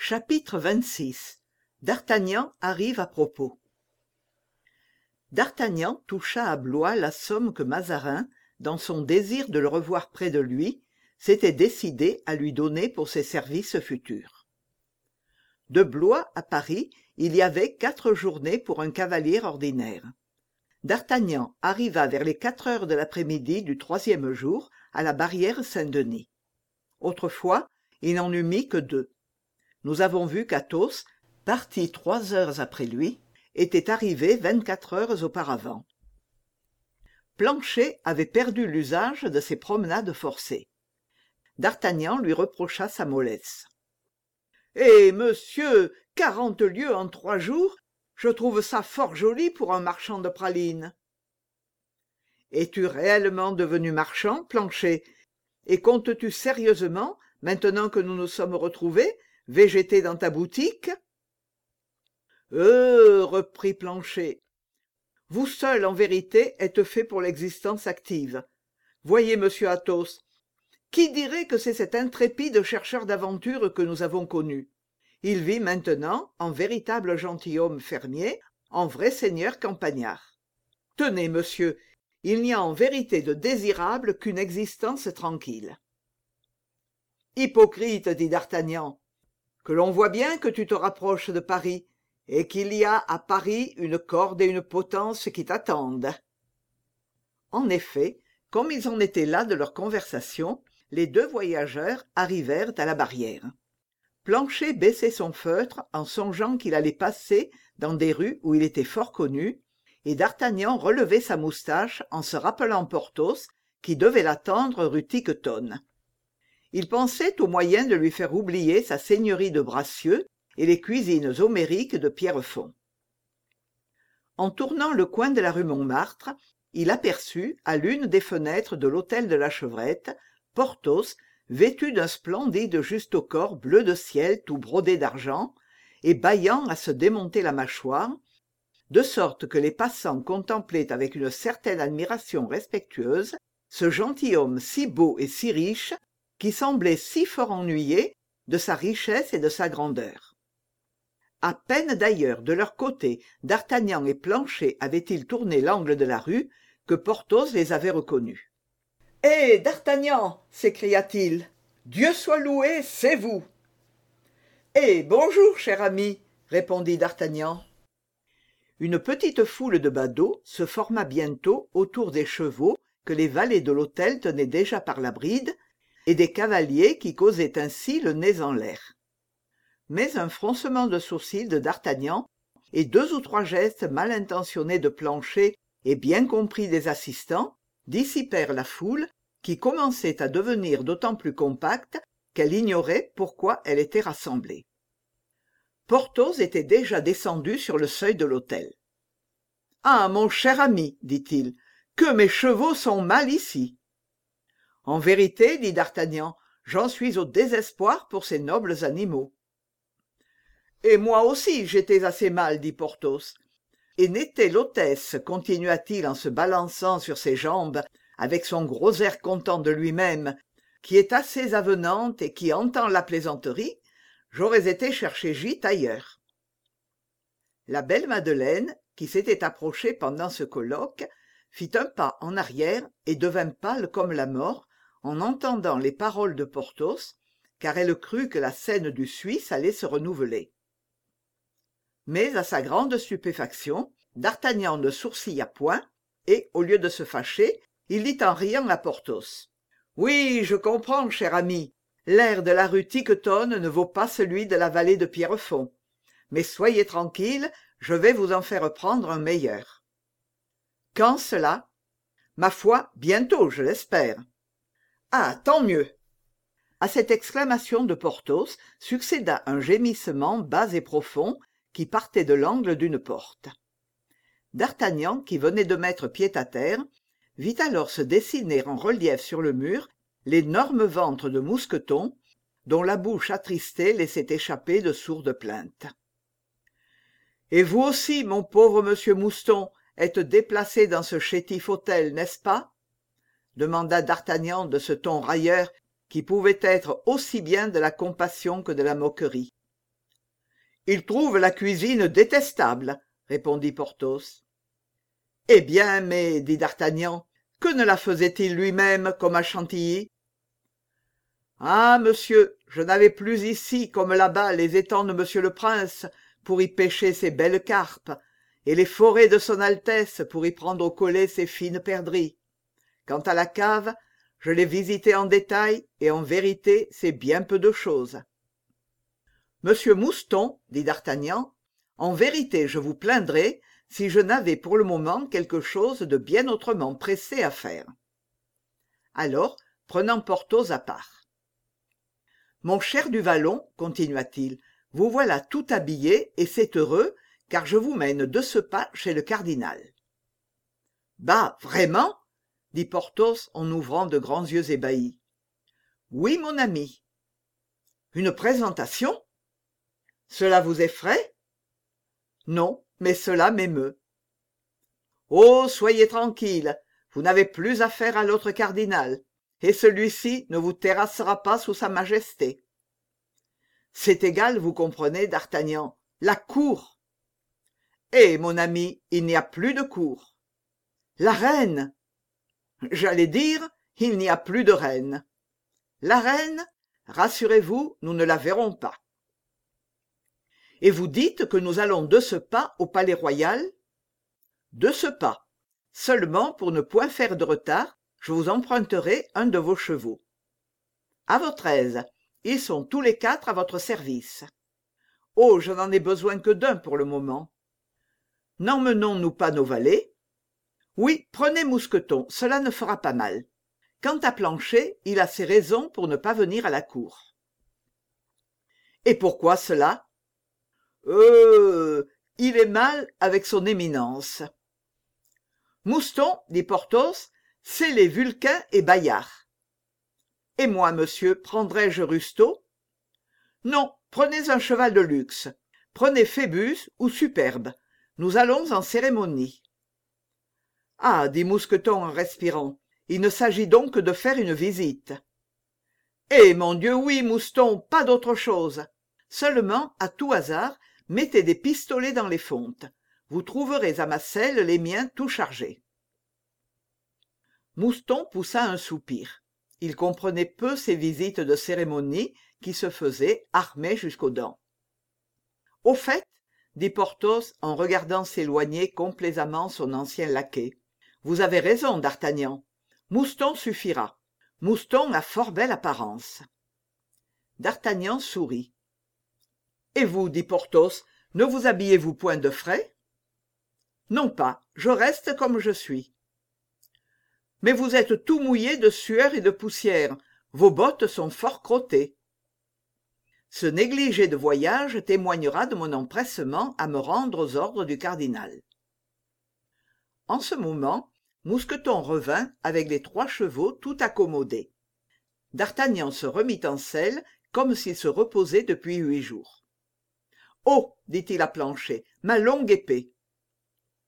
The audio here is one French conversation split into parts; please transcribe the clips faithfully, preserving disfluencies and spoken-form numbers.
Chapitre vingt-six. D'Artagnan arrive à propos. D'Artagnan toucha à Blois la somme que Mazarin, dans son désir de le revoir près de lui, s'était décidé à lui donner pour ses services futurs. De Blois à Paris, il y avait quatre journées pour un cavalier ordinaire. D'Artagnan arriva vers les quatre heures de l'après-midi du troisième jour à la barrière Saint-Denis. Autrefois, il n'en eût mis que deux. Nous avons vu qu'Athos, parti trois heures après lui, était arrivé vingt-quatre heures auparavant. Planchet avait perdu l'usage de ses promenades forcées. D'Artagnan lui reprocha sa mollesse. « Eh, monsieur, quarante lieues en trois jours, je trouve ça fort joli pour un marchand de pralines. »« Es-tu réellement devenu marchand, Planchet, et comptes-tu sérieusement, maintenant que nous nous sommes retrouvés, végéter dans ta boutique ?»« Euh, reprit Planchet, vous seul, en vérité, êtes fait pour l'existence active. Voyez, monsieur Athos, qui dirait que c'est cet intrépide chercheur d'aventure que nous avons connu? Il vit maintenant en véritable gentilhomme fermier, en vrai seigneur campagnard. Tenez, monsieur, il n'y a en vérité de désirable qu'une existence tranquille. »« Hypocrite, dit d'Artagnan, que l'on voit bien que tu te rapproches de Paris, et qu'il y a à Paris une corde et une potence qui t'attendent. » En effet, comme ils en étaient là de leur conversation, les deux voyageurs arrivèrent à la barrière. Planchet baissait son feutre en songeant qu'il allait passer dans des rues où il était fort connu, et d'Artagnan relevait sa moustache en se rappelant Porthos, qui devait l'attendre rue Tiquetonne. Il pensait au moyen de lui faire oublier sa seigneurie de Bracieux et les cuisines homériques de Pierrefonds. En tournant le coin de la rue Montmartre, il aperçut, à l'une des fenêtres de l'hôtel de la Chevrette, Porthos, vêtu d'un splendide juste-au-corps bleu de ciel tout brodé d'argent, et bâillant à se démonter la mâchoire, de sorte que les passants contemplaient avec une certaine admiration respectueuse ce gentilhomme si beau et si riche, qui semblait si fort ennuyé de sa richesse et de sa grandeur. À peine d'ailleurs de leur côté d'Artagnan et Planchet avaient-ils tourné l'angle de la rue que Porthos les avait reconnus. « Hé, d'Artagnan !» s'écria-t-il. « Dieu soit loué, c'est vous !»« Eh, bonjour, cher ami !» répondit d'Artagnan. Une petite foule de badauds se forma bientôt autour des chevaux que les valets de l'hôtel tenaient déjà par la bride, et des cavaliers qui causaient ainsi le nez en l'air. Mais un froncement de sourcils de d'Artagnan et deux ou trois gestes mal intentionnés de Planchet et bien compris des assistants dissipèrent la foule qui commençait à devenir d'autant plus compacte qu'elle ignorait pourquoi elle était rassemblée. Porthos était déjà descendu sur le seuil de l'hôtel. « Ah, mon cher ami, dit-il, que mes chevaux sont mal ici !»« En vérité, dit d'Artagnan, j'en suis au désespoir pour ces nobles animaux. »« Et moi aussi j'étais assez mal, dit Porthos. Et n'était l'hôtesse, continua-t-il en se balançant sur ses jambes, avec son gros air content de lui-même, qui est assez avenante et qui entend la plaisanterie, j'aurais été chercher gîte ailleurs. » La belle Madeleine, qui s'était approchée pendant ce colloque, fit un pas en arrière et devint pâle comme la mort en entendant les paroles de Porthos, car elle crut que la scène du Suisse allait se renouveler. Mais à sa grande stupéfaction, d'Artagnan ne sourcilla point, et, au lieu de se fâcher, il dit en riant à Porthos. « Oui, je comprends, cher ami, l'air de la rue Tiquetonne ne vaut pas celui de la vallée de Pierrefonds. Mais soyez tranquille, je vais vous en faire prendre un meilleur. »« Quand cela ? » ?»« Ma foi, bientôt, je l'espère. »« Ah, tant mieux !» À cette exclamation de Porthos succéda un gémissement bas et profond qui partait de l'angle d'une porte. D'Artagnan, qui venait de mettre pied à terre, vit alors se dessiner en relief sur le mur l'énorme ventre de Mousqueton, dont la bouche attristée laissait échapper de sourdes plaintes. « Et vous aussi, mon pauvre monsieur Mouston, êtes déplacé dans ce chétif hôtel, n'est-ce pas ?» demanda d'Artagnan de ce ton railleur qui pouvait être aussi bien de la compassion que de la moquerie. il trouve la cuisine détestable, répondit Porthos. Eh bien, mais, dit d'Artagnan, que ne la faisait-il lui-même comme à Chantilly? Ah, monsieur, je n'avais plus ici, comme là-bas, les étangs de monsieur le prince, pour y pêcher ses belles carpes, et les forêts de son Altesse pour y prendre au collet ses fines perdrix. Quant à la cave, je l'ai visitée en détail, et en vérité, c'est bien peu de chose. Monsieur Mouston, dit d'Artagnan, en vérité, je vous plaindrais si je n'avais pour le moment quelque chose de bien autrement pressé à faire. Alors, prenant Porthos à part. Mon cher du Vallon, continua-t-il, vous voilà tout habillé, et c'est heureux, car je vous mène de ce pas chez le cardinal. Bah, vraiment? Dit Porthos en ouvrant de grands yeux ébahis. Oui, mon ami. Une présentation? Cela vous effraie? Non, mais cela m'émeut. Oh, soyez tranquille, vous n'avez plus affaire à l'autre cardinal, et celui-ci ne vous terrassera pas sous sa majesté. C'est égal, vous comprenez, d'Artagnan, la cour. Eh, mon ami, il n'y a plus de cour. La reine. J'allais dire, il n'y a plus de reine. La reine, rassurez-vous, nous ne la verrons pas. Et vous dites que nous allons de ce pas au palais royal? De ce pas. Seulement, pour ne point faire de retard, je vous emprunterai un de vos chevaux. À votre aise, ils sont tous les quatre à votre service. Oh, je n'en ai besoin que d'un pour le moment. N'emmenons-nous pas nos valets? Oui, prenez Mousqueton, cela ne fera pas mal. Quant à Planchet, il a ses raisons pour ne pas venir à la cour. Et pourquoi cela? Euh, il est mal avec son éminence. Mouston, dit Porthos, c'est les Vulcain et Bayard. Et moi, monsieur, prendrais-je Rustaud? Non, prenez un cheval de luxe. Prenez Phébus ou Superbe. Nous allons en cérémonie. Ah, dit Mousqueton en respirant, il ne s'agit donc que de faire une visite. Eh, mon Dieu, oui, Mouston, pas d'autre chose. Seulement, à tout hasard, mettez des pistolets dans les fontes. Vous trouverez à ma selle les miens tout chargés. Mouston poussa un soupir. Il comprenait peu ces visites de cérémonie qui se faisaient armé jusqu'aux dents. Au fait, dit Porthos en regardant s'éloigner complaisamment son ancien laquais, vous avez raison, d'Artagnan. Mouston suffira. Mouston a fort belle apparence. D'Artagnan sourit. Et vous, dit Porthos, ne vous habillez-vous point de frais? Non pas, je reste comme je suis. Mais vous êtes tout mouillé de sueur et de poussière. Vos bottes sont fort crottées. Ce négligé de voyage témoignera de mon empressement à me rendre aux ordres du cardinal. En ce moment, Mousqueton revint avec les trois chevaux tout accommodés. D'Artagnan se remit en selle comme s'il se reposait depuis huit jours. « Oh » dit-il à Planchet, « ma longue épée !»« Moi, »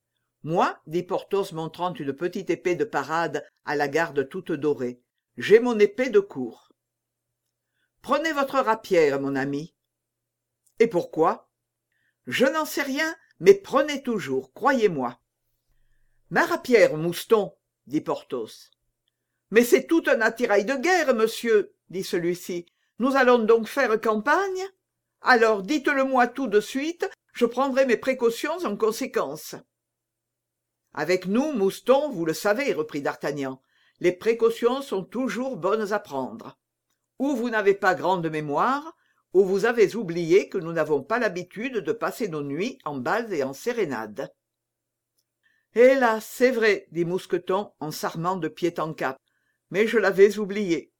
dit Porthos montrant une petite épée de parade à la garde toute dorée, « j'ai mon épée de cour. »« Prenez votre rapière, mon ami. »« Et pourquoi ?»« Je n'en sais rien, mais prenez toujours, croyez-moi. »« Ma rapière, Mouston, » dit Porthos. « Mais c'est tout un attirail de guerre, monsieur, » dit celui-ci. « Nous allons donc faire campagne? Alors dites-le-moi tout de suite, je prendrai mes précautions en conséquence. » Avec nous, Mouston, vous le savez, reprit d'Artagnan, les précautions sont toujours bonnes à prendre. Ou vous n'avez pas grande mémoire, ou vous avez oublié que nous n'avons pas l'habitude de passer nos nuits en bals et en sérénades. Hélas, c'est vrai, dit Mousqueton en s'armant de pied en cap, mais je l'avais oublié.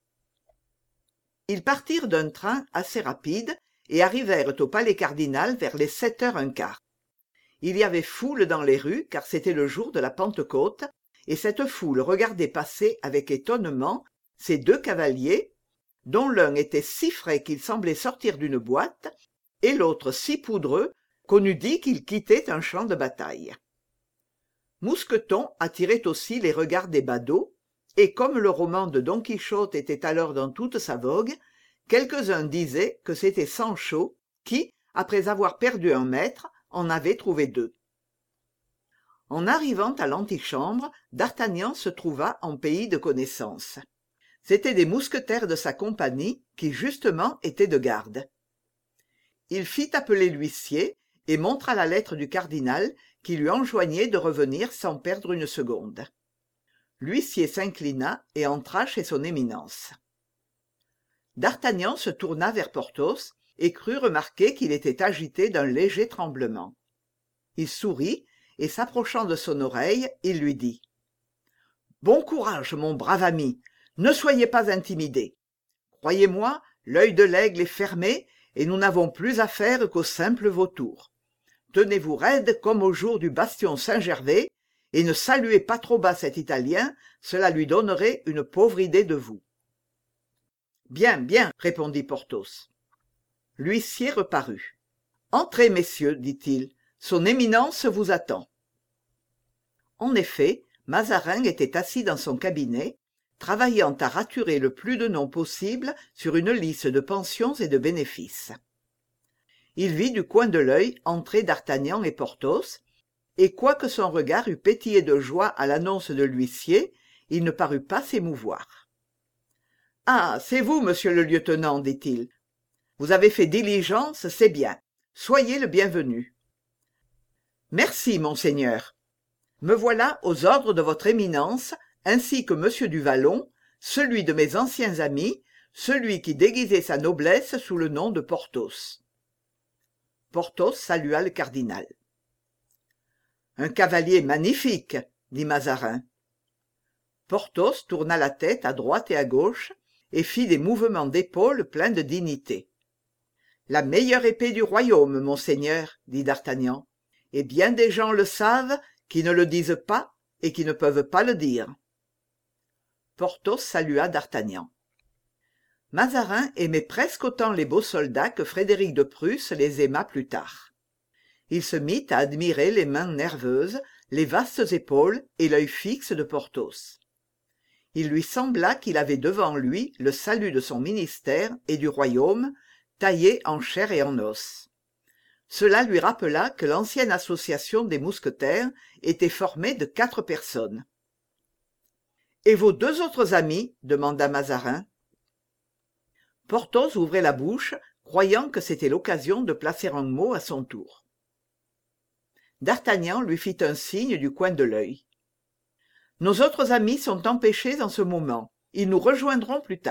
Ils partirent d'un train assez rapide et arrivèrent au palais cardinal vers les sept heures un quart. Il y avait foule dans les rues, car c'était le jour de la Pentecôte, et cette foule regardait passer avec étonnement ces deux cavaliers, dont l'un était si frais qu'il semblait sortir d'une boîte, et l'autre si poudreux qu'on eût dit qu'il quittait un champ de bataille. Mousqueton attirait aussi les regards des badauds, et comme le roman de Don Quichotte était alors dans toute sa vogue, quelques-uns disaient que c'était Sancho qui, après avoir perdu un maître, en avait trouvé deux. En arrivant à l'antichambre, d'Artagnan se trouva en pays de connaissance. C'étaient des mousquetaires de sa compagnie qui justement étaient de garde. Il fit appeler l'huissier et montra la lettre du cardinal qui lui enjoignait de revenir sans perdre une seconde. L'huissier s'inclina et entra chez son éminence. D'Artagnan se tourna vers Porthos et crut remarquer qu'il était agité d'un léger tremblement. Il sourit et s'approchant de son oreille, il lui dit « Bon courage, mon brave ami, ne soyez pas intimidé. Croyez-moi, l'œil de l'aigle est fermé et nous n'avons plus affaire qu'aux simples vautours. Tenez-vous raide comme au jour du bastion Saint-Gervais et ne saluez pas trop bas cet Italien, cela lui donnerait une pauvre idée de vous. » « Bien, bien, répondit Porthos. L'huissier reparut. « Entrez, messieurs, dit-il, son éminence vous attend. » En effet, Mazarin était assis dans son cabinet, travaillant à raturer le plus de noms possible sur une liste de pensions et de bénéfices. Il vit du coin de l'œil entrer d'Artagnan et Porthos, et quoique son regard eût pétillé de joie à l'annonce de l'huissier, il ne parut pas s'émouvoir. « Ah, c'est vous, monsieur le lieutenant, dit-il. Vous avez fait diligence, c'est bien. Soyez le bienvenu. »« Merci, monseigneur. Me voilà aux ordres de votre éminence, ainsi que monsieur du Vallon, celui de mes anciens amis, celui qui déguisait sa noblesse sous le nom de Porthos. » Porthos salua le cardinal. « Un cavalier magnifique, dit Mazarin. » Porthos tourna la tête à droite et à gauche, et fit des mouvements d'épaules pleins de dignité. « La meilleure épée du royaume, monseigneur, dit d'Artagnan, et bien des gens le savent, qui ne le disent pas et qui ne peuvent pas le dire. » Porthos salua d'Artagnan. Mazarin aimait presque autant les beaux soldats que Frédéric de Prusse les aima plus tard. Il se mit à admirer les mains nerveuses, les vastes épaules et l'œil fixe de Porthos. Il lui sembla qu'il avait devant lui le salut de son ministère et du royaume, taillé en chair et en os. Cela lui rappela que l'ancienne association des mousquetaires était formée de quatre personnes. « Et vos deux autres amis ?» demanda Mazarin. Porthos ouvrait la bouche, croyant que c'était l'occasion de placer un mot à son tour. D'Artagnan lui fit un signe du coin de l'œil. « Nos autres amis sont empêchés en ce moment. Ils nous rejoindront plus tard. »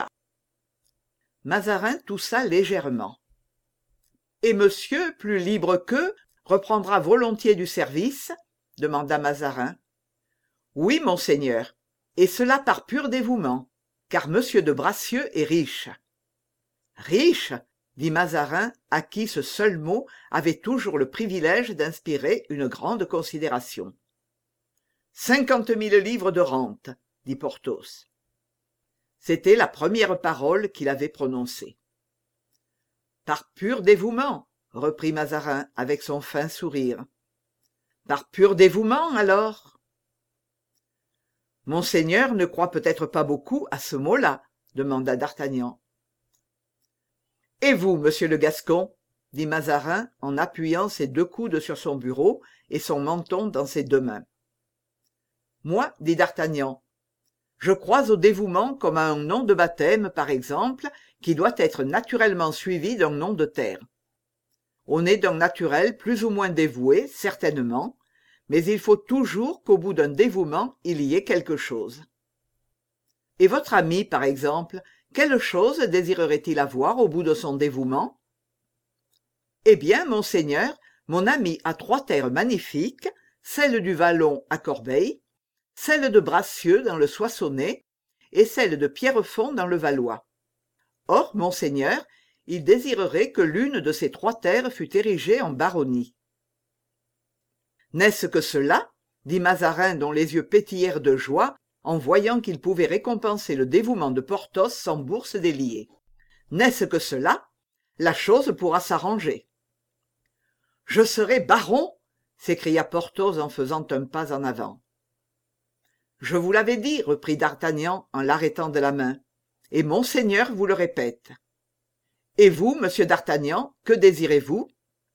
Mazarin toussa légèrement. « Et monsieur, plus libre qu'eux, reprendra volontiers du service ?» demanda Mazarin. « Oui, monseigneur, et cela par pur dévouement, car monsieur de Bracieux est riche. »« Riche !» dit Mazarin, à qui ce seul mot avait toujours le privilège d'inspirer une grande considération. Cinquante mille livres de rente, dit Porthos. C'était la première parole qu'il avait prononcée. Par pur dévouement, reprit Mazarin avec son fin sourire. Par pur dévouement, alors? Monseigneur ne croit peut-être pas beaucoup à ce mot-là, demanda d'Artagnan. Et vous, monsieur le Gascon, dit Mazarin en appuyant ses deux coudes sur son bureau et son menton dans ses deux mains. Moi, dit d'Artagnan, je crois au dévouement comme à un nom de baptême, par exemple, qui doit être naturellement suivi d'un nom de terre. On est d'un naturel plus ou moins dévoué, certainement, mais il faut toujours qu'au bout d'un dévouement, il y ait quelque chose. Et votre ami, par exemple, quelle chose désirerait-il avoir au bout de son dévouement? Eh bien, monseigneur, mon ami a trois terres magnifiques, celle du Vallon à Corbeil, celle de Bracieux dans le Soissonnais et celle de Pierrefonds dans le Valois. Or, monseigneur, il désirerait que l'une de ces trois terres fût érigée en baronnie. N'est-ce que cela? Dit Mazarin dont les yeux pétillèrent de joie en voyant qu'il pouvait récompenser le dévouement de Porthos sans bourse déliée. N'est-ce que cela? La chose pourra s'arranger. « Je serai baron !» s'écria Porthos en faisant un pas en avant. « Je vous l'avais dit, reprit d'Artagnan en l'arrêtant de la main, et monseigneur vous le répète. Et vous, monsieur d'Artagnan, que désirez-vous?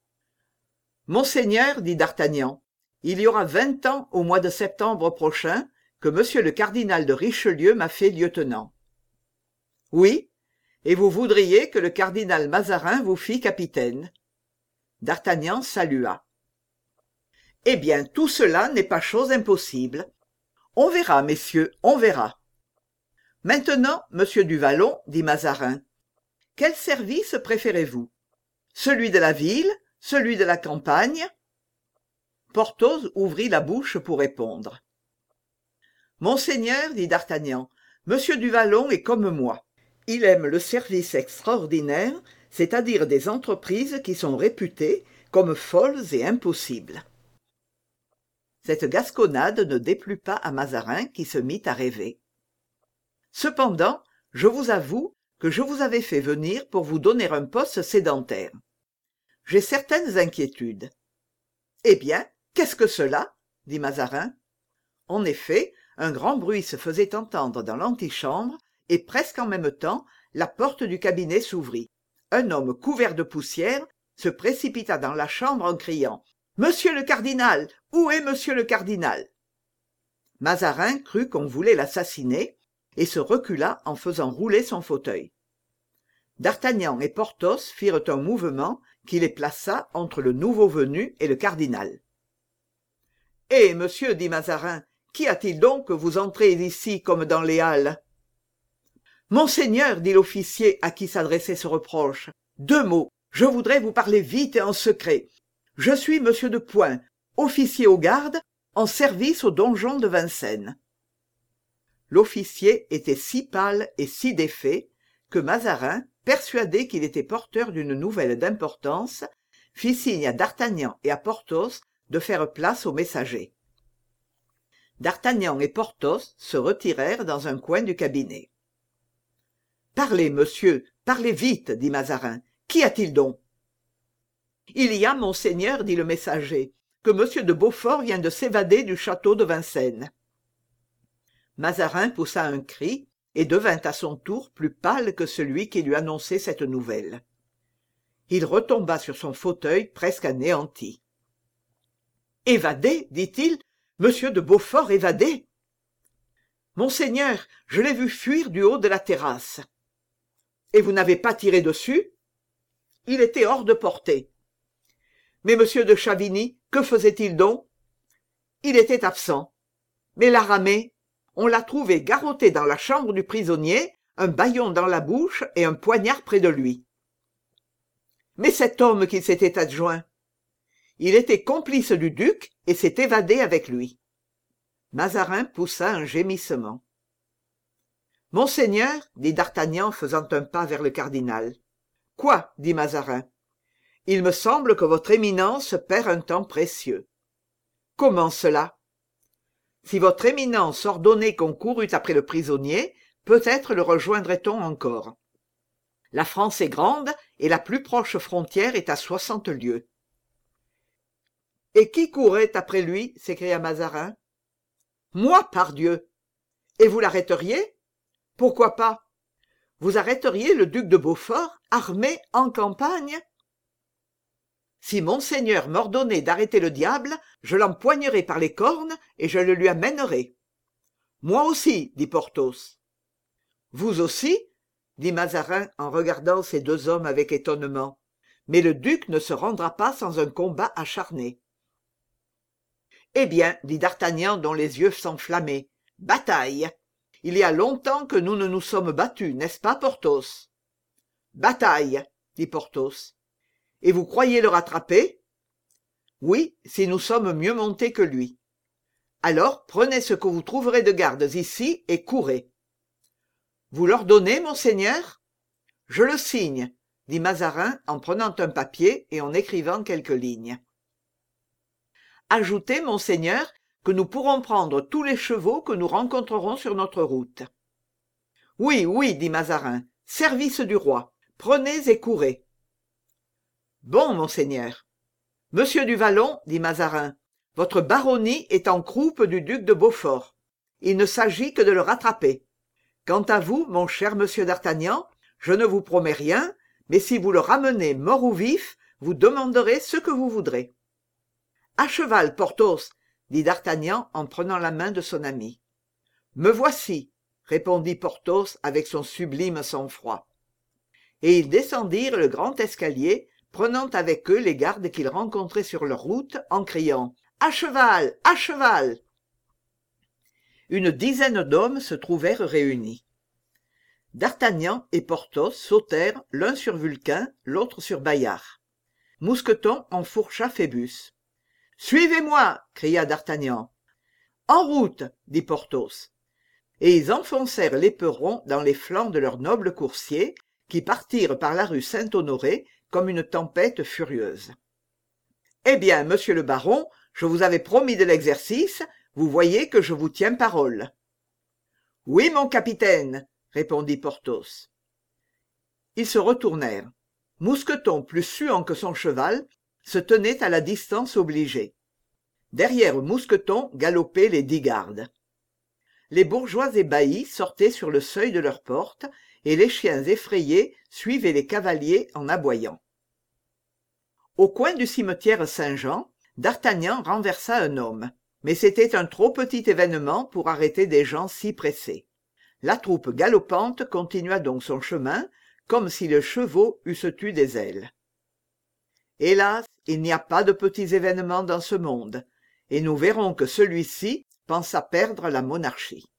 Monseigneur, dit d'Artagnan, il y aura vingt ans au mois de septembre prochain que monsieur le cardinal de Richelieu m'a fait lieutenant. Oui, et vous voudriez que le cardinal Mazarin vous fît capitaine. D'Artagnan salua. Eh bien, tout cela n'est pas chose impossible. On verra, messieurs, on verra. Maintenant, monsieur du Vallon, dit Mazarin, quel service préférez-vous? Celui de la ville? Celui de la campagne? Porthos ouvrit la bouche pour répondre. Monseigneur, dit d'Artagnan, monsieur du Vallon est comme moi. Il aime le service extraordinaire, c'est-à-dire des entreprises qui sont réputées comme folles et impossibles. Cette gasconnade ne déplut pas à Mazarin qui se mit à rêver. Cependant, je vous avoue que je vous avais fait venir pour vous donner un poste sédentaire. J'ai certaines inquiétudes. Eh bien, qu'est-ce que cela? dit Mazarin. En effet, un grand bruit se faisait entendre dans l'antichambre, et presque en même temps, la porte du cabinet s'ouvrit. Un homme couvert de poussière se précipita dans la chambre en criant « Monsieur le cardinal! Où est monsieur le cardinal ?» Mazarin crut qu'on voulait l'assassiner, et se recula en faisant rouler son fauteuil. D'Artagnan et Porthos firent un mouvement qui les plaça entre le nouveau venu et le cardinal. « Eh, monsieur, dit Mazarin, qu'y a-t-il donc que vous entrez ici comme dans les halles ?»« Monseigneur, dit l'officier à qui s'adressait ce reproche, deux mots, je voudrais vous parler vite et en secret. Je suis monsieur de Point, officier aux gardes, en service au donjon de Vincennes. » L'officier était si pâle et si défait que Mazarin, persuadé qu'il était porteur d'une nouvelle d'importance, fit signe à D'Artagnan et à Porthos de faire place au messager. D'Artagnan et Porthos se retirèrent dans un coin du cabinet. « Parlez, monsieur, parlez vite, dit Mazarin. Qu'y a-t-il donc ?»« Il y a, monseigneur, dit le messager, que monsieur de Beaufort vient de s'évader du château de Vincennes. » Mazarin poussa un cri et devint à son tour plus pâle que celui qui lui annonçait cette nouvelle. Il retomba sur son fauteuil presque anéanti. « Évadé, dit-il, monsieur de Beaufort évadé ?»« Monseigneur, je l'ai vu fuir du haut de la terrasse. »« Et vous n'avez pas tiré dessus ?»« Il était hors de portée. »« Mais monsieur de Chavigny, que faisait-il donc ?»« Il était absent. Mais la ramée, on l'a trouvé garrotté dans la chambre du prisonnier, un bâillon dans la bouche et un poignard près de lui. »« Mais cet homme qui s'était adjoint ?»« Il était complice du duc et s'est évadé avec lui. » Mazarin poussa un gémissement. « Monseigneur, dit D'Artagnan faisant un pas vers le cardinal. « Quoi, dit Mazarin. Il me semble que votre éminence perd un temps précieux. »« Comment cela ? » Si votre éminence ordonnait qu'on courût après le prisonnier, peut-être le rejoindrait-on encore. La France est grande et la plus proche frontière est à soixante lieues. « Et qui courait après lui ?» s'écria Mazarin. « Moi, pardieu ! Et vous l'arrêteriez ? Pourquoi pas ? Vous arrêteriez le duc de Beaufort, armé, en campagne ? Si monseigneur m'ordonnait d'arrêter le diable, je l'empoignerais par les cornes et je le lui amènerais. »« Moi aussi, dit Porthos. »« Vous aussi ?» dit Mazarin en regardant ces deux hommes avec étonnement. « Mais le duc ne se rendra pas sans un combat acharné. »« Eh bien, dit D'Artagnan dont les yeux s'enflammaient, bataille ! Il y a longtemps que nous ne nous sommes battus, n'est-ce pas, Porthos ? » « Bataille !» dit Porthos. « Et vous croyez le rattraper ? » « Oui, si nous sommes mieux montés que lui. »« Alors, prenez ce que vous trouverez de gardes ici et courez. »« Vous l'ordonnez, monseigneur ? » « Je le signe, » dit Mazarin en prenant un papier et en écrivant quelques lignes. « Ajoutez, monseigneur, que nous pourrons prendre tous les chevaux que nous rencontrerons sur notre route. »« Oui, oui, dit Mazarin, service du roi. Prenez et courez. »« Bon, monseigneur. »« Monsieur du Vallon, dit Mazarin, votre baronnie est en croupe du duc de Beaufort. Il ne s'agit que de le rattraper. Quant à vous, mon cher monsieur d'Artagnan, je ne vous promets rien, mais si vous le ramenez mort ou vif, vous demanderez ce que vous voudrez. À cheval, Porthos, dit d'Artagnan en prenant la main de son ami. Me voici, répondit Porthos avec son sublime sang-froid. Et ils descendirent le grand escalier, prenant avec eux les gardes qu'ils rencontraient sur leur route, en criant « À cheval! À cheval !» Une dizaine d'hommes se trouvèrent réunis. D'Artagnan et Porthos sautèrent l'un sur Vulcain, l'autre sur Bayard. Mousqueton enfourcha Phébus. « Suivez-moi » cria d'Artagnan. « En route » dit Porthos. Et ils enfoncèrent l'éperon dans les flancs de leurs nobles coursiers, qui partirent par la rue Saint-Honoré comme une tempête furieuse. « Eh bien, monsieur le baron, je vous avais promis de l'exercice, vous voyez que je vous tiens parole. »« Oui, mon capitaine, » répondit Porthos. Ils se retournèrent. Mousqueton, plus suant que son cheval, se tenait à la distance obligée. Derrière Mousqueton galopaient les dix gardes. Les bourgeois ébahis sortaient sur le seuil de leurs portes, et les chiens effrayés suivaient les cavaliers en aboyant. Au coin du cimetière Saint-Jean, d'Artagnan renversa un homme, mais c'était un trop petit événement pour arrêter des gens si pressés. La troupe galopante continua donc son chemin, comme si les chevaux eussent eu des ailes. Hélas, il n'y a pas de petits événements dans ce monde, et nous verrons que celui-ci pensa perdre la monarchie.